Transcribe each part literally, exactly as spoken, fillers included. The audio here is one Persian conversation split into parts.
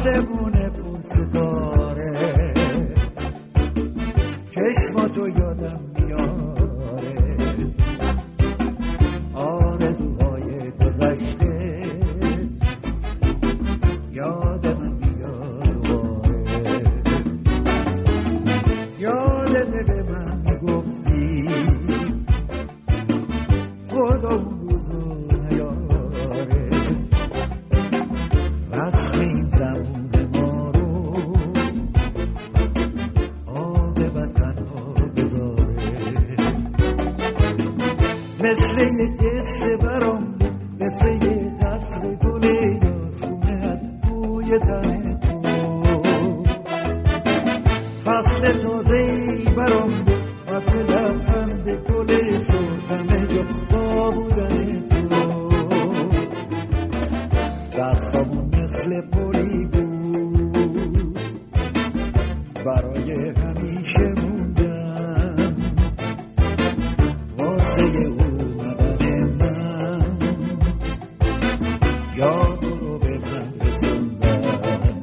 آسمون پر ستاره چشماتو یادم میاره، آرزوهای گذشته یادم میاره. یادت به من میگفتی خدا اون روزو نیاره، رسم این زمون ما رو عاقبت تنها بذاره. مثل یه قصه برام، مثل یه قصر گل یاسمونه بوی تن تو، فصل تازه‌ای برام، فصل لبخند گل سرخ همه جا با بودن تو. دستامون مثل پلی بود برای همیشه موندن، واسه اومدن من یاد رو به من رسوندن.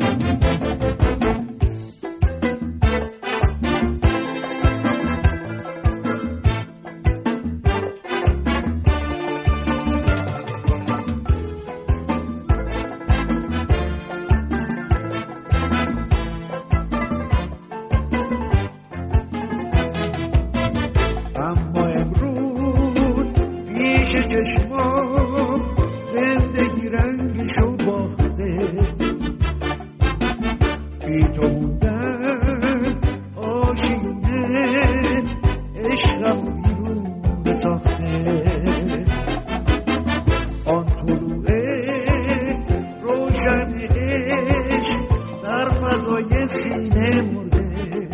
اما امروز پیش چشمام زندگی رنگشو باخته، بی تو موندن آشیونه عشقم بیرون ساخته. آن طلوع روشن عشق در فضای سینه مرده،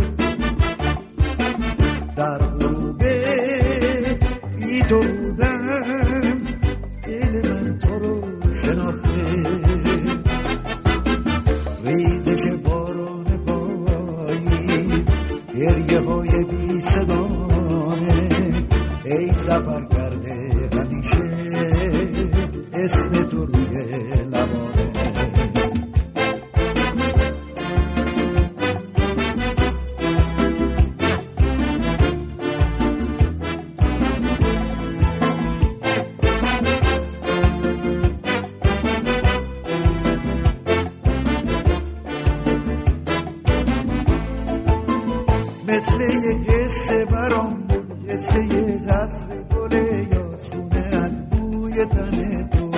در غروب بی تو بودم دل من تو رو شناخته. ریزش باران پاییز، گریه های بی صدامه، ای سفر کرده همیشه اسم تو روی لبانه. مثل یه قصه برام، مثل یه قصر گل یاسمونه از بوی تن تو،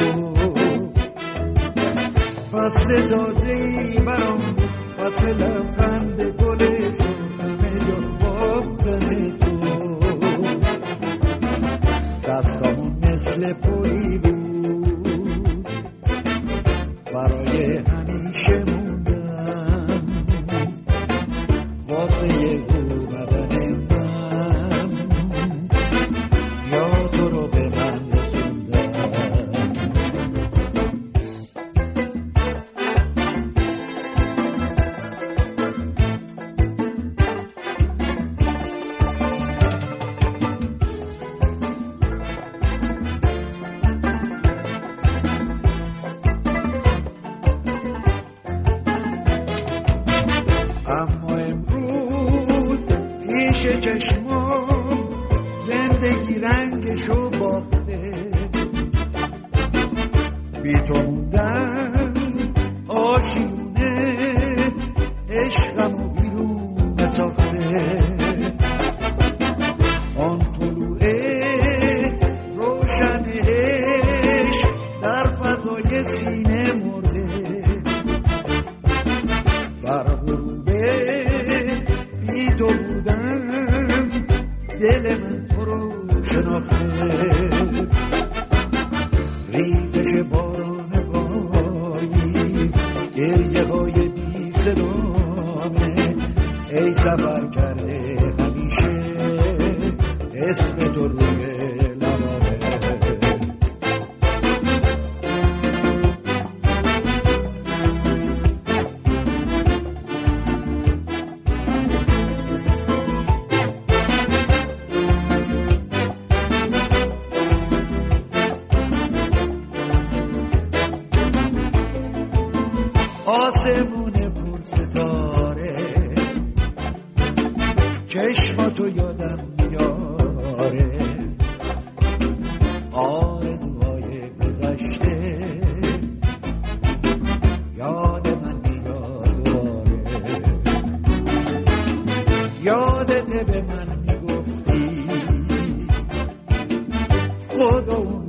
فصل تازه‌ای برام، فصل لبخند گل سرخ همه جا با بودن تو. دستامون مثل پلی بود برای همیشه موندن، واسه اومدن من یا تو رو به من رسوندن. اما امروز پیش چشمام زندگی رنگشو باخته، بی تو موندن آشیونه عشقمو بیرون ساخته. آن طلوع روشن عشق در فضای سینه مرده، در غروب بی تو بودم دل من تو رو شناخته. ریزش باران پاییز، گریه های بی صدامه، ای سفر کرده همیشه اسم تو روی لبانه. آسمون خدا